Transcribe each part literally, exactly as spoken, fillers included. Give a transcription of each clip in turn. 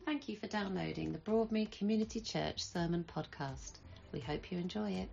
thank you for downloading the Broadmead Community Church Sermon Podcast. We hope you enjoy it.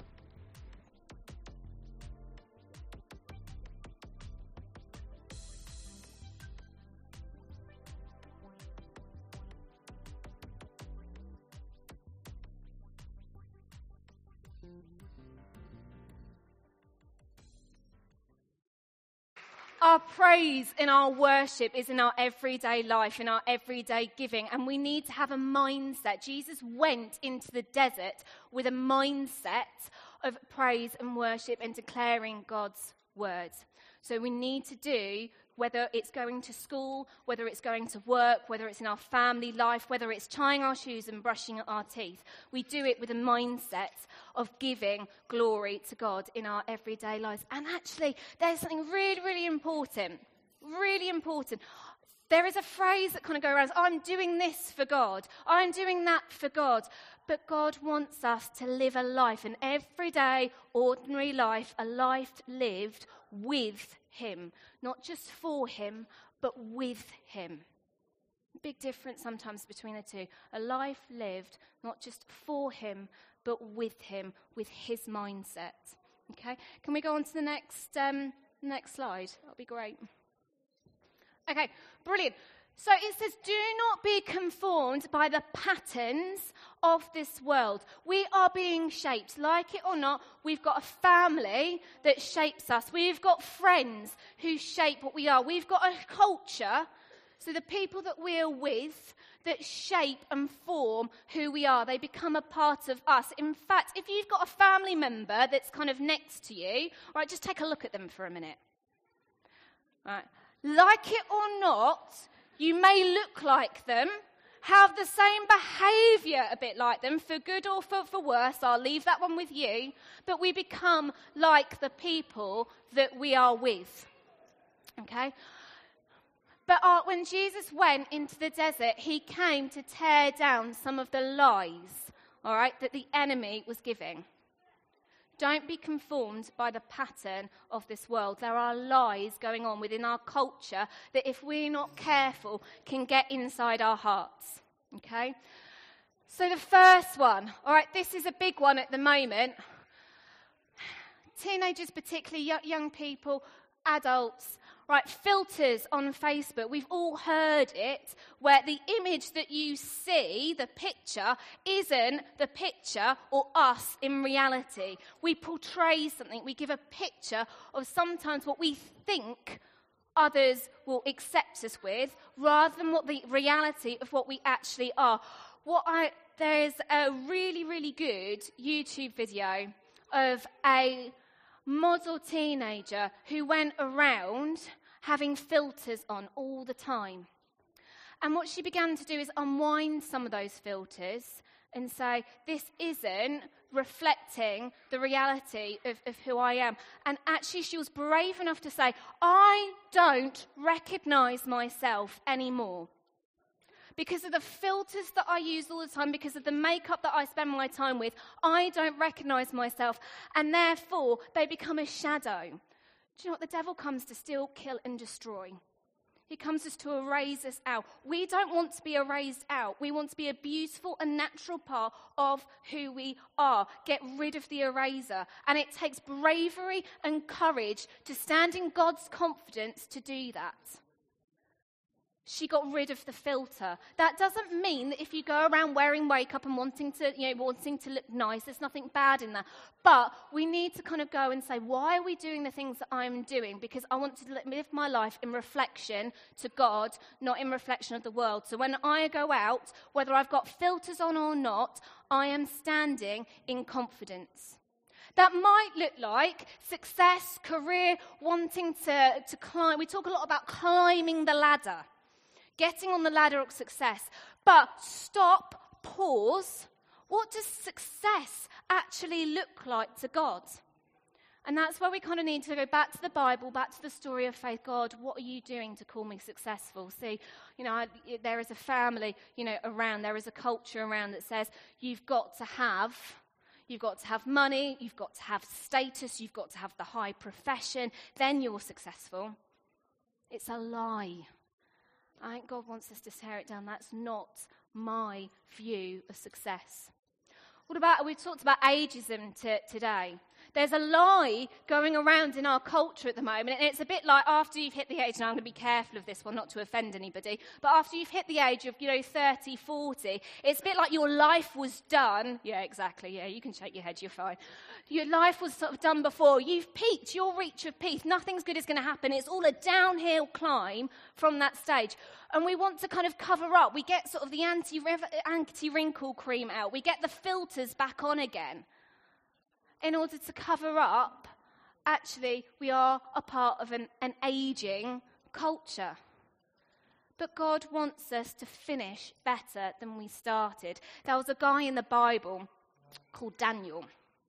Our praise in our worship is in our everyday life, in our everyday giving, and we need to have a mindset. Jesus went into the desert with a mindset of praise and worship and declaring God's word. So we need to do, whether it's going to school, whether it's going to work, whether it's in our family life, whether it's tying our shoes and brushing our teeth, we do it with a mindset of giving glory to God in our everyday lives. And actually, there's something really, really important, really important. There is a phrase that kind of goes around, I'm doing this for God, I'm doing that for God. But God wants us to live a life, an everyday, ordinary life, a life lived with him. Not just for him, but with him. Big difference sometimes between the two. A life lived, not just for him, but with him, with his mindset. Okay, can we go on to the next, um, next slide? That'll be great. Okay, brilliant. So it says, do not be conformed by the patterns of this world. We are being shaped. Like it or not, we've got a family that shapes us. We've got friends who shape what we are. We've got a culture, so the people that we're with, that shape and form who we are. They become a part of us. In fact, if you've got a family member that's kind of next to you, all right, just take a look at them for a minute. All right. Like it or not, you may look like them, have the same behaviour a bit like them, for good or for, for worse. I'll leave that one with you. But we become like the people that we are with. Okay? But uh, when Jesus went into the desert, he came to tear down some of the lies, all right, that the enemy was giving. Don't be conformed by the pattern of this world. There are lies going on within our culture that, if we're not careful, can get inside our hearts. Okay? So the first one, all right, this is a big one at the moment. Teenagers, particularly young people, adults, right, filters on Facebook. We've all heard it, where the image that you see, the picture, isn't the picture or us in reality. We portray something. We give a picture of sometimes what we think others will accept us with, rather than what the reality of what we actually are. What I there's a really, really good YouTube video of a model teenager who went around having filters on all the time. And what she began to do is unwind some of those filters and say, this isn't reflecting the reality of, of who I am. And actually she was brave enough to say, I don't recognise myself anymore. Because of the filters that I use all the time, because of the makeup that I spend my time with, I don't recognise myself, and therefore they become a shadow. Do you know what? The devil comes to steal, kill, and destroy. He comes us to erase us out. We don't want to be erased out. We want to be a beautiful and natural part of who we are. Get rid of the eraser. And it takes bravery and courage to stand in God's confidence to do that. She got rid of the filter. That doesn't mean that if you go around wearing makeup and wanting to, you know, wanting to look nice, there's nothing bad in that. But we need to kind of go and say, why are we doing the things that I'm doing? Because I want to live my life in reflection to God, not in reflection of the world. So when I go out, whether I've got filters on or not, I am standing in confidence. That might look like success, career, wanting to, to climb. We talk a lot about climbing the ladder. Getting on the ladder of success. But stop, pause. What does success actually look like to God? And that's where we kind of need to go back to the Bible, back to the story of faith. God, what are you doing to call me successful? See, you know, I, there is a family, you know, around. There is a culture around that says you've got to have, you've got to have money, you've got to have status, you've got to have the high profession, then you're successful. It's a lie. I think God wants us to tear it down. That's not my view of success. What about, we've talked about ageism t- today. There's a lie going around in our culture at the moment, and it's a bit like after you've hit the age, and I'm going to be careful of this one, not to offend anybody, but after you've hit the age of, you know, thirty, forty, it's a bit like your life was done. Yeah, exactly, yeah, you can shake your head, you're fine. Your life was sort of done before. You've peaked, your reach of peak. Nothing's good is going to happen. It's all a downhill climb from that stage. And we want to kind of cover up. We get sort of the anti, anti-wrinkle cream out. We get the filters back on again. In order to cover up, actually, we are a part of an, an aging culture. But God wants us to finish better than we started. There was a guy in the Bible called Daniel.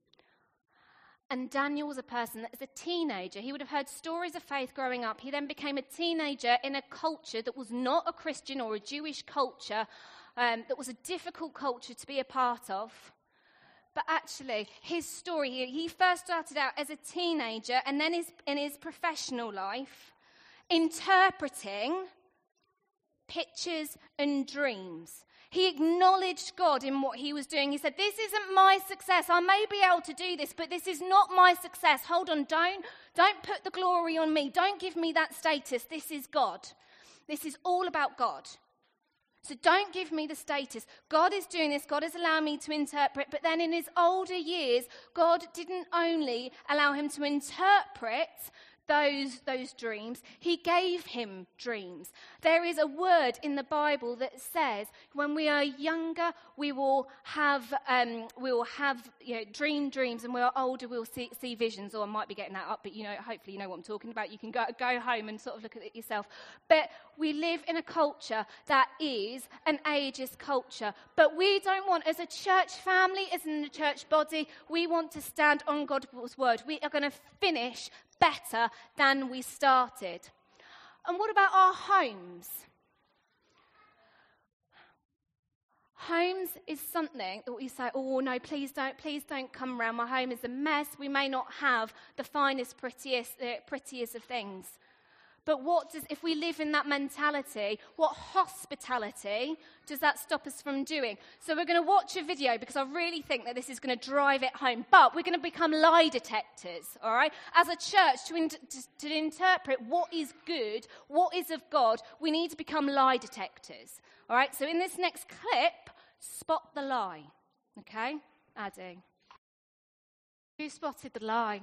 And Daniel was a person that as a teenager, he would have heard stories of faith growing up. He then became a teenager in a culture that was not a Christian or a Jewish culture, um, that was a difficult culture to be a part of. But actually, his story, he, he first started out as a teenager and then his, in his professional life, interpreting pictures and dreams. He acknowledged God in what he was doing. He said, this isn't my success. I may be able to do this, but this is not my success. Hold on, don't, don't put the glory on me. Don't give me that status. This is God. This is all about God. So don't give me the status. God is doing this. God is allowing me to interpret. But then in his older years, God didn't only allow him to interpret those, those dreams. He gave him dreams. There is a word in the Bible that says when we are younger, we will have um, we will have you know, dream dreams, and when we're older, we'll see, see visions. Or I might be getting that up, but you know, hopefully you know what I'm talking about. You can go go home and sort of look at it yourself. But we live in a culture that is an ageist culture. But we don't want, as a church family, as in the church body, we want to stand on God's word. We are going to finish better than we started. And what about our homes? Homes is something that we say, oh no, please don't, please don't come around. My home is a mess. We may not have the finest, prettiest, uh, prettiest of things. But what does, if we live in that mentality, what hospitality does that stop us from doing? So we're going to watch a video because I really think that this is going to drive it home. But we're going to become lie detectors, all right? As a church, to, in, to, to interpret what is good, what is of God, we need to become lie detectors, all right? So in this next clip, spot the lie, okay? Addie. Who spotted the lie?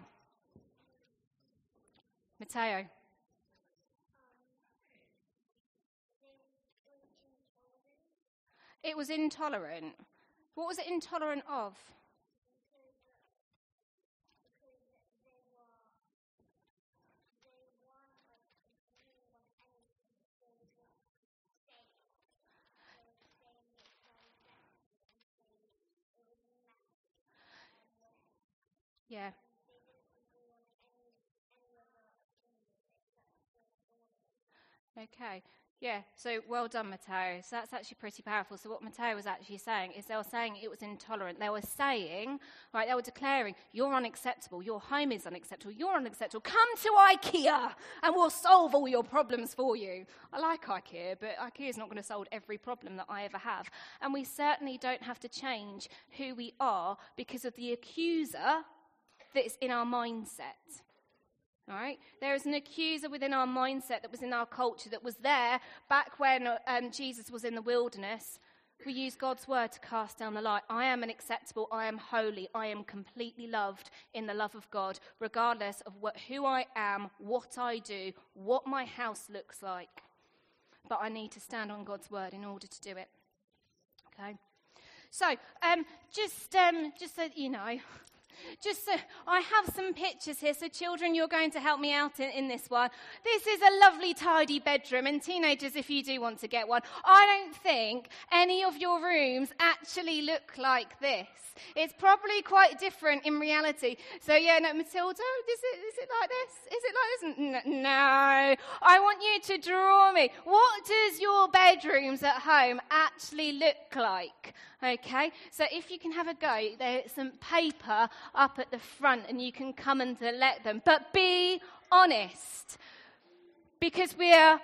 Matteo. It was intolerant. What was it intolerant of? Yeah. Okay. Yeah, so well done, Matteo. So that's actually pretty powerful. So what Matteo was actually saying is they were saying it was intolerant. They were saying, right, they were declaring, you're unacceptable. Your home is unacceptable. You're unacceptable. Come to IKEA and we'll solve all your problems for you. I like IKEA, but IKEA is not going to solve every problem that I ever have. And we certainly don't have to change who we are because of the accuser that's in our mindset. All right? There is an accuser within our mindset that was in our culture that was there back when um, Jesus was in the wilderness. We use God's word to cast down the lie. I am unacceptable. I am holy. I am completely loved in the love of God, regardless of what, who I am, what I do, what my house looks like. But I need to stand on God's word in order to do it. Okay? So, um, just, um, just so that you know... Just so, I have some pictures here, so children, you're going to help me out in, in this one. This is a lovely, tidy bedroom, and teenagers, if you do want to get one, I don't think any of your rooms actually look like this. It's probably quite different in reality. So, yeah, no, Matilda, is it, is it like this? Is it like this? No, no. I want you to draw me. What does your bedrooms at home actually look like? Okay, so if you can have a go, there's some paper up at the front and you can come and collect them. But be honest, because we are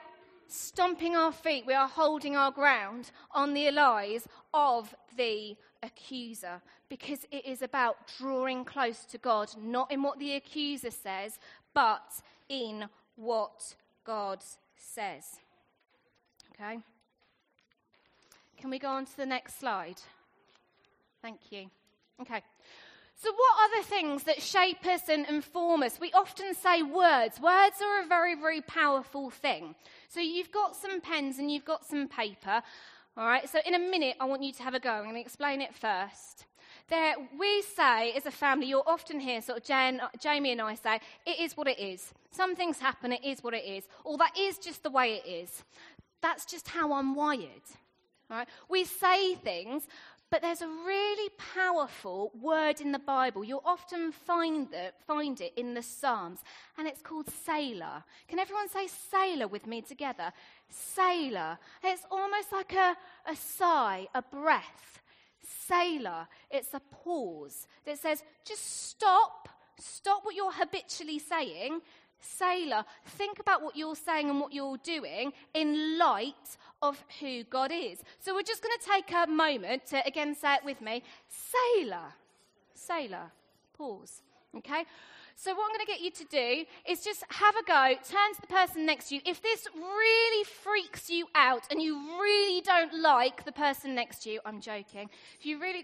stomping our feet, we are holding our ground on the lies of the accuser, because it is about drawing close to God, not in what the accuser says, but in what God says. Okay? Can we go on to the next slide? Thank you. Okay. So what are the things that shape us and inform us? We often say words. Words are a very, very powerful thing. So you've got some pens and you've got some paper. All right, so in a minute, I want you to have a go. I'm going to explain it first. There, we say, as a family, you'll often hear sort of Jen, Jamie and I say, it is what it is. Some things happen, it is what it is. Or that is just the way it is. That's just how I'm wired. All right? We say things, but there's a really powerful word in the Bible. You'll often find it, find it in the Psalms, and it's called Selah. Can everyone say Selah with me together? Selah. It's almost like a, a sigh, a breath. Selah. It's a pause that says, just stop. Stop what you're habitually saying. Selah. Think about what you're saying and what you're doing in light of who God is. So we're just going to take a moment to, again, say it with me. Selah. Selah. Pause. Okay? So what I'm going to get you to do is just have a go, turn to the person next to you. If this really freaks you out and you really don't like the person next to you, I'm joking. If you really...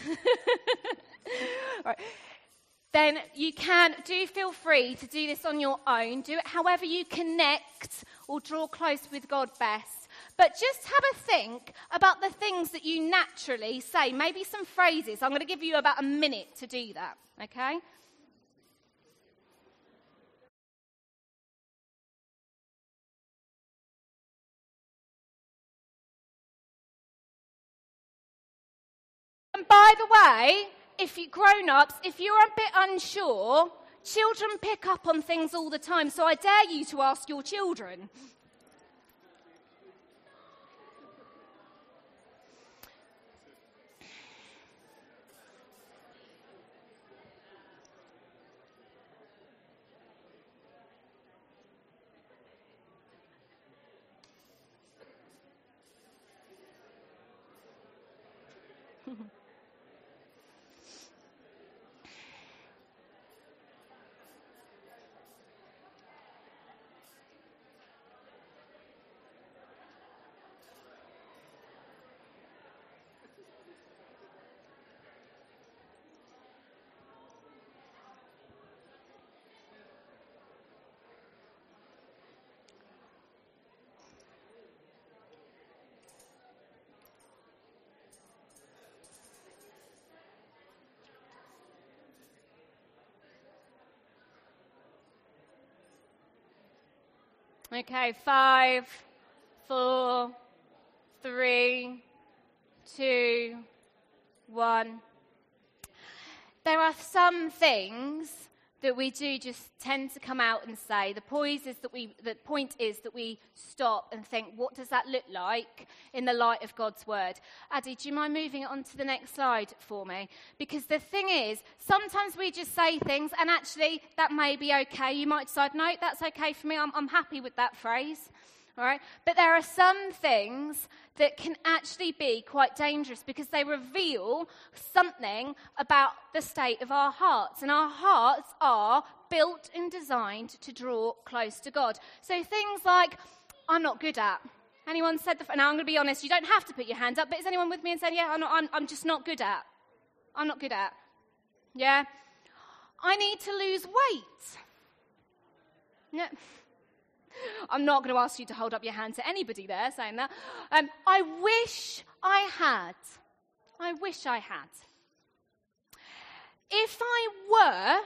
Right. Then you can, do feel free to do this on your own. Do it however you connect or draw close with God best. But just have a think about the things that you naturally say. Maybe some phrases. I'm going to give you about a minute to do that. Okay? And by the way, if you grown-ups, if you're a bit unsure, children pick up on things all the time. So I dare you to ask your children. Okay, five, four, three, two, one. There are some things that we do just tend to come out and say. The point is that we, the point is that we stop and think, what does that look like in the light of God's word? Addy, do you mind moving it on to the next slide for me? Because the thing is, sometimes we just say things, and actually that may be okay. You might decide, no, that's okay for me. I'm, I'm happy with that phrase. All right? But there are some things that can actually be quite dangerous because they reveal something about the state of our hearts. And our hearts are built and designed to draw close to God. So things like, I'm not good at. Anyone said the... Now, I'm going to be honest, you don't have to put your hand up, but is anyone with me and saying, yeah, I'm, not, I'm, I'm just not good at? I'm not good at. Yeah? I need to lose weight. No... I'm not going to ask you to hold up your hand to anybody there saying that. Um, I wish I had. I wish I had. If I were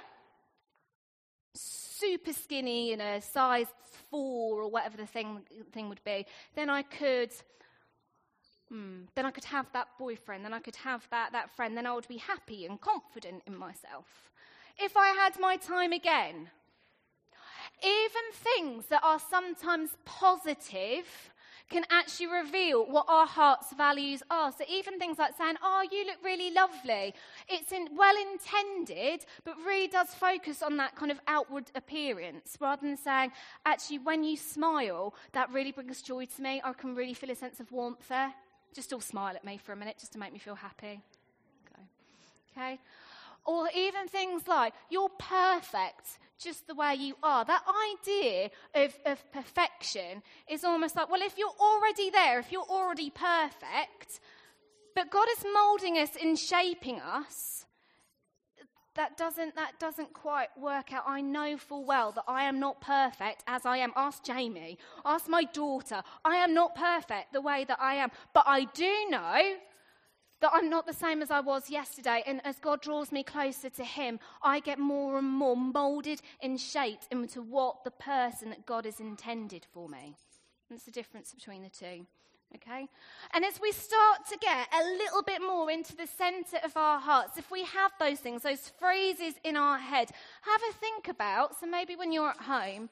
super skinny in a size four or whatever the thing thing would be, then I could. Hmm, then I could have that boyfriend. Then I could have that that friend. Then I would be happy and confident in myself. If I had my time again. Even things that are sometimes positive can actually reveal what our heart's values are. So even things like saying, oh, you look really lovely. It's in, well intended, but really does focus on that kind of outward appearance rather than saying, actually, when you smile, that really brings joy to me. I can really feel a sense of warmth there. Just all smile at me for a minute just to make me feel happy. Okay. Okay. Or even things like, you're perfect just the way you are. That idea of, of perfection is almost like, well, if you're already there, if you're already perfect, but God is moulding us and shaping us, that doesn't, that doesn't quite work out. I know full well that I am not perfect as I am. Ask Jamie, ask my daughter. I am not perfect the way that I am, but I do know that I'm not the same as I was yesterday, and as God draws me closer to him, I get more and more moulded and shaped into what the person that God has intended for me. That's the difference between the two, okay? And as we start to get a little bit more into the centre of our hearts, if we have those things, those phrases in our head, have a think about, so maybe when you're at home,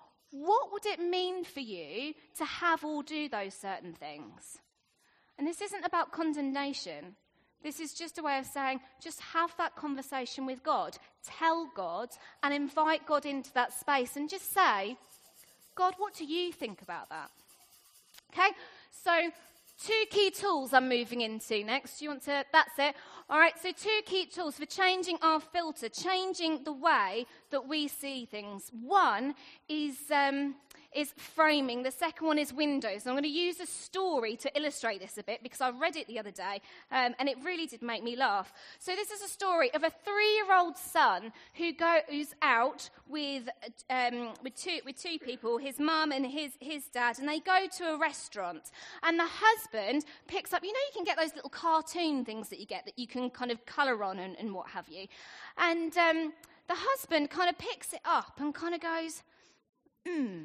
what would it mean for you to have or do those certain things? And this isn't about condemnation. This is just a way of saying, just have that conversation with God. Tell God and invite God into that space and just say, God, what do you think about that? Okay, so two key tools I'm moving into next. Do you want to, that's it. All right, so two key tools for changing our filter, changing the way that we see things. One is... Um, is framing. The second one is windows. I'm going to use a story to illustrate this a bit because I read it the other day um, and it really did make me laugh. So this is a story of a three-year-old son who goes out with um, with two with two people, his mum and his, his dad, and they go to a restaurant. And the husband picks up, you know, you can get those little cartoon things that you get that you can kind of colour on and, and what have you. And um, the husband kind of picks it up and kind of goes, hmm,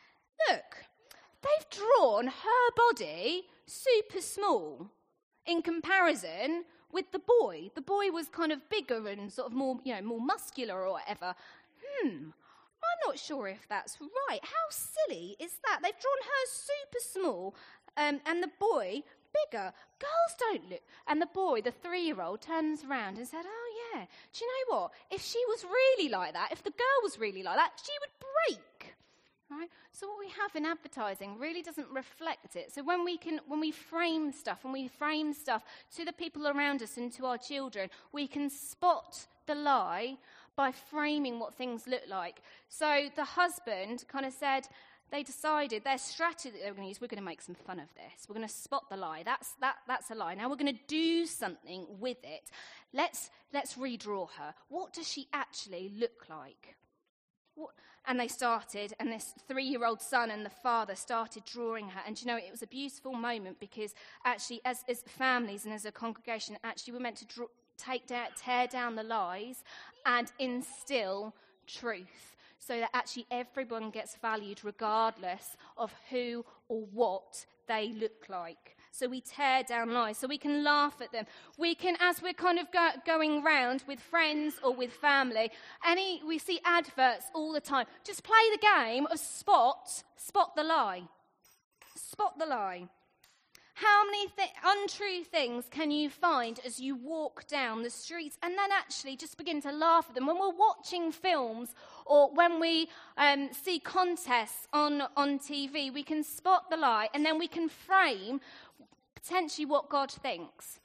look, they've drawn her body super small in comparison with the boy. The boy was kind of bigger and sort of more, you know, more muscular or whatever. Hmm, I'm not sure if that's right. How silly is that? They've drawn her super small um, and the boy bigger. Girls don't look. And the boy, the three-year-old, turns around and said, oh, yeah, do you know what? If she was really like that, if the girl was really like that, she would break. Right? So what we have in advertising really doesn't reflect it. So when we can, when we frame stuff, when we frame stuff to the people around us and to our children, we can spot the lie by framing what things look like. So the husband kind of said, they decided their strategy that they were going to use, we're going to make some fun of this. We're going to spot the lie. That's that. That's a lie. Now we're going to do something with it. Let's let's redraw her. What does she actually look like? What? And they started, and this three-year-old son and the father started drawing her. And you know, it was a beautiful moment because actually, as, as families and as a congregation, actually we're meant to draw, take down, tear down the lies and instill truth, so that actually everyone gets valued regardless of who or what they look like. So we tear down lies, so we can laugh at them. We can, as we're kind of go, going round with friends or with family, any we see adverts all the time. Just play the game of spot, spot the lie. Spot the lie. How many th- untrue things can you find as you walk down the streets and then actually just begin to laugh at them? When we're watching films or when we um, see contests on, on T V, we can spot the lie and then we can frame potentially what God thinks.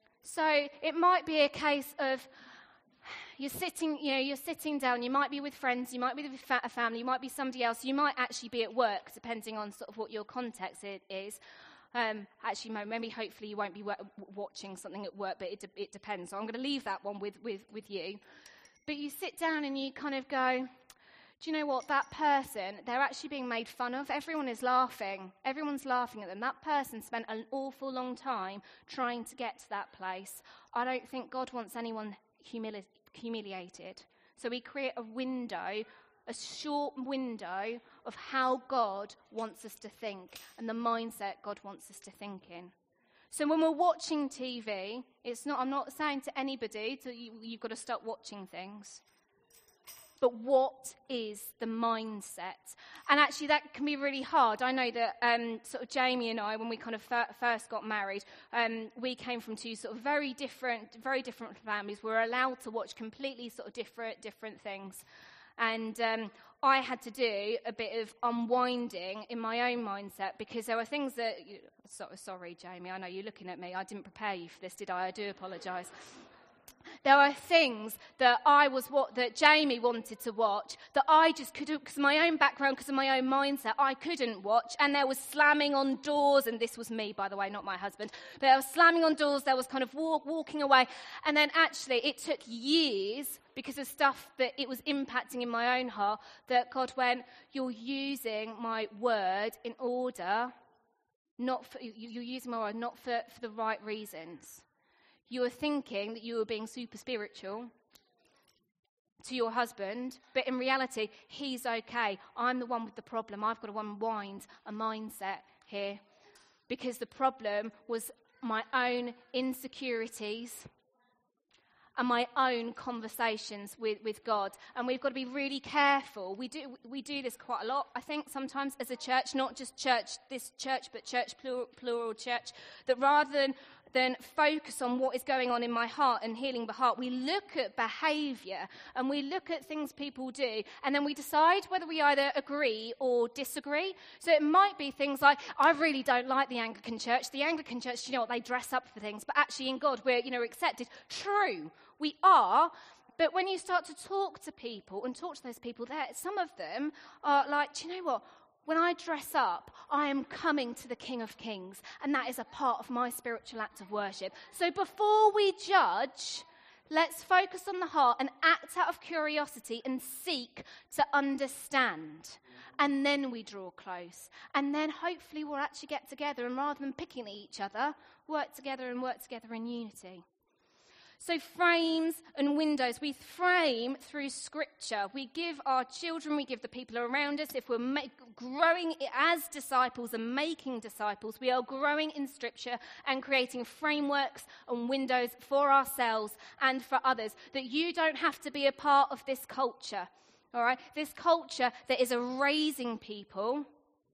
So it might be a case of you're sitting, you know, you're sitting down, you might be with friends, you might be with a family, you might be somebody else, you might actually be at work, depending on sort of what your context is. Um, actually, maybe hopefully you won't be w- watching something at work, but it, de- it depends. So I'm going to leave that one with, with, with you. But you sit down and you kind of go, do you know what? That person, they're actually being made fun of. Everyone is laughing. Everyone's laughing at them. That person spent an awful long time trying to get to that place. I don't think God wants anyone humili- humiliated. So we create a window, a short window of how God wants us to think and the mindset God wants us to think in. So when we're watching T V, it's not, I'm not saying to anybody, to you, you've got to stop watching things. But what is the mindset? And actually that can be really hard. I know that um, sort of Jamie and I, when we kind of fir- first got married, um, we came from two sort of very different, very different families. We were allowed to watch completely sort of different, different things. And um, I had to do a bit of unwinding in my own mindset because there were things that, you, so, sorry Jamie, I know you're looking at me. I didn't prepare you for this, did I? I do apologise. There are things that I was what that Jamie wanted to watch that I just couldn't, because of my own background, because of my own mindset, I couldn't watch. And there was slamming on doors, and this was me, by the way, not my husband. But there was slamming on doors. There was kind of walk, walking away, and then actually it took years because of stuff that it was impacting in my own heart. That God went, "You're using my word in order, not for, you're using my word not for, for the right reasons." You were thinking that you were being super spiritual to your husband, but in reality, he's okay. I'm the one with the problem. I've got to unwind a mindset here because the problem was my own insecurities and my own conversations with, with God. And we've got to be really careful. We do we do this quite a lot, I think, sometimes as a church, not just church, this church, but church, plural, plural church, that rather than then focus on what is going on in my heart and healing the heart, we look at behaviour and we look at things people do, and then we decide whether we either agree or disagree. So it might be things like, I really don't like the Anglican church. The Anglican church, you know what, they dress up for things, but actually in God we're, you know, accepted. True, we are. But when you start to talk to people and talk to those people there, some of them are like, do you know what? When I dress up, I am coming to the King of Kings, and that is a part of my spiritual act of worship. So before we judge, let's focus on the heart and act out of curiosity and seek to understand. And then we draw close. And then hopefully we'll actually get together, and rather than picking at each other, work together and work together in unity. So frames and windows, we frame through Scripture. We give our children, we give the people around us. If we're make, growing as disciples and making disciples, we are growing in Scripture and creating frameworks and windows for ourselves and for others. That you don't have to be a part of this culture, all right? This culture that is erasing people,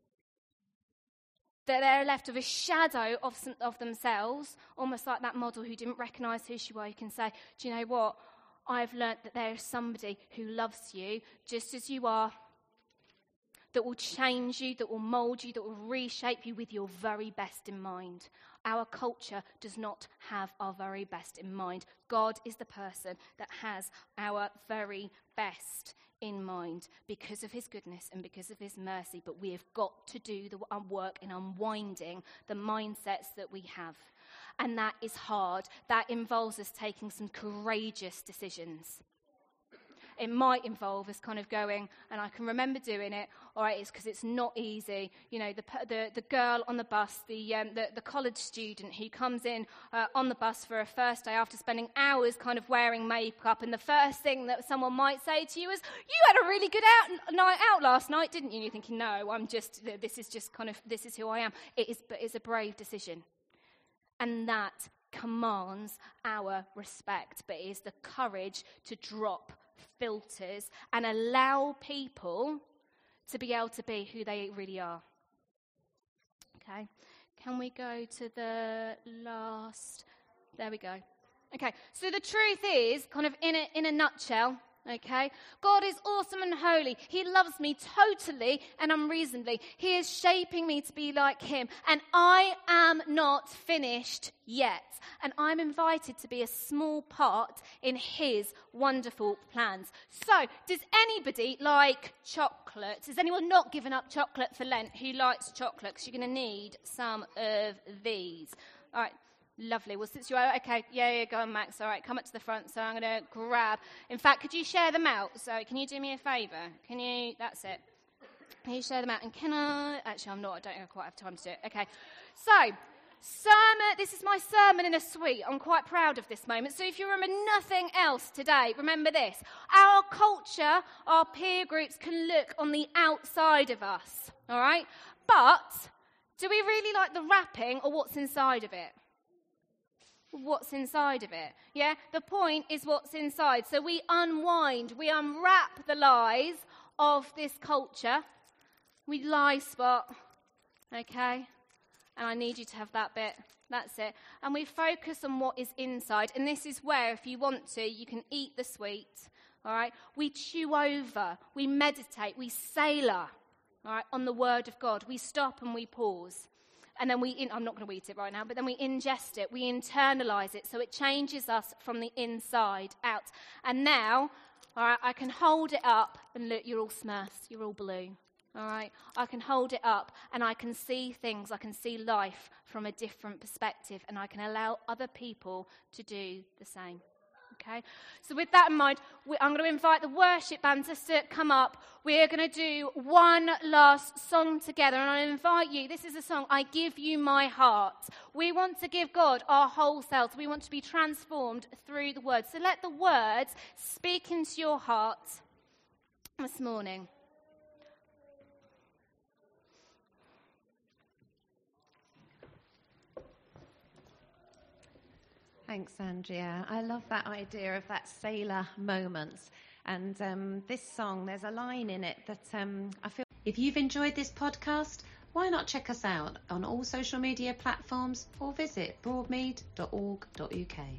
that they're left with a shadow of, some, of themselves, almost like that model who didn't recognise who she was. You can say, do you know what? I've learnt that there is somebody who loves you just as you are, that will change you, that will mould you, that will reshape you with your very best in mind. Our culture does not have our very best in mind. God is the person that has our very best in mind because of his goodness and because of his mercy. But we have got to do the work in unwinding the mindsets that we have. And that is hard. That involves us taking some courageous decisions. It might involve us kind of going, and I can remember doing it, all right, it's because it's not easy. You know, the the, the girl on the bus, the, um, the the college student who comes in uh, on the bus for a first day after spending hours kind of wearing makeup, and the first thing that someone might say to you is, you had a really good out, night out last night, didn't you? And you're thinking, no, I'm just, this is just kind of, this is who I am. It is, but it's a brave decision. And that commands our respect, but it is the courage to drop filters and allow people to be able to be who they really are. Okay, can we go to the last? There we go. Okay, so the truth is, kind of in a, in a nutshell, okay, God is awesome and holy. He loves me totally and unreasonably. He is shaping me to be like him, and I am not finished yet. And I'm invited to be a small part in his wonderful plans. So, does anybody like chocolate? Has anyone not given up chocolate for Lent? Who likes chocolate? Because you're going to need some of these. All right. Lovely. Well, since you're okay, yeah, yeah, go on, Max. All right, come up to the front. So I'm going to grab. In fact, could you share them out? So can you do me a favour? Can you? That's it. Can you share them out? And can I? Actually, I'm not. I don't think I quite have time to do it. Okay. So, sermon. This is my sermon in a suite. I'm quite proud of this moment. So if you remember nothing else today, remember this: our culture, our peer groups can look on the outside of us. All right, but do we really like the wrapping or what's inside of it? what's inside of it. Yeah, the point is what's inside. So we unwind, we unwrap the lies of this culture. We lie spot, okay? And I need you to have that bit. That's it. And we focus on what is inside. And this is where, if you want to, you can eat the sweet. All right? We chew over, we meditate, we sailor, all right, on the word of God. We stop and we pause. And then we, in, I'm not going to eat it right now, but then we ingest it, we internalize it, so it changes us from the inside out. And now, all right, I can hold it up and look, you're all smurfs, you're all blue. All right, I can hold it up and I can see things, I can see life from a different perspective, and I can allow other people to do the same. Okay, so with that in mind, we, I'm going to invite the worship band just to come up. We're going to do one last song together, and I invite you. This is a song, I Give You My Heart. We want to give God our whole selves. We want to be transformed through the words. So let the words speak into your heart this morning. Thanks, Andrea. I love that idea of that sailor moments. And um, this song, there's a line in it that um, I feel... If you've enjoyed this podcast, why not check us out on all social media platforms or visit broadmead dot org dot U K.